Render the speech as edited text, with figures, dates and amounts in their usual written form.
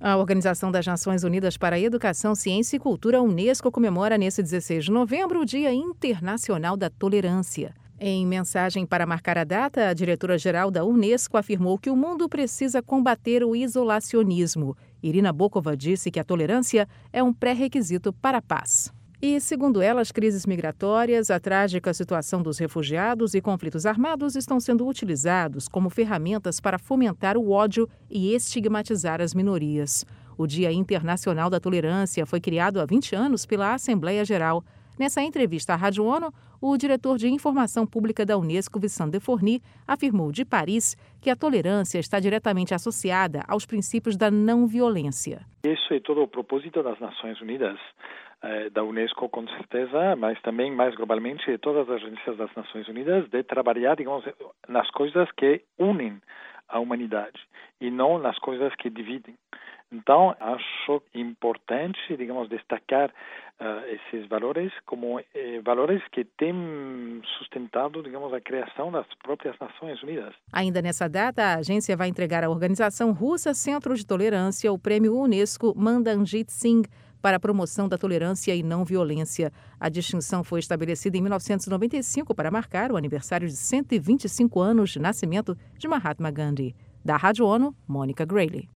A Organização das Nações Unidas para a Educação, Ciência e Cultura, Unesco, comemora nesse 16 de novembro o Dia Internacional da Tolerância. Em mensagem para marcar a data, a diretora-geral da Unesco afirmou que o mundo precisa combater o isolacionismo. Irina Bokova disse que a tolerância é um pré-requisito para a paz. E, segundo ela, as crises migratórias, a trágica situação dos refugiados e conflitos armados estão sendo utilizados como ferramentas para fomentar o ódio e estigmatizar as minorias. O Dia Internacional da Tolerância foi criado há 20 anos pela Assembleia Geral. Nessa entrevista à Rádio ONU, o diretor de Informação Pública da Unesco, Vincent Defourny, afirmou de Paris que a tolerância está diretamente associada aos princípios da não-violência. Isso é todo o propósito das Nações Unidas, da Unesco com certeza, mas também mais globalmente de todas as agências das Nações Unidas, de trabalhar, digamos, nas coisas que unem a humanidade e não nas coisas que dividem. Então, acho importante, digamos, destacar esses valores como valores que têm sustentado, digamos, a criação das próprias Nações Unidas. Ainda nessa data, a agência vai entregar à organização russa Centro de Tolerância o prêmio Unesco Mandanjit Singh para a promoção da tolerância e não violência. A distinção foi estabelecida em 1995 para marcar o aniversário de 125 anos de nascimento de Mahatma Gandhi. Da Rádio ONU, Mônica Grayley.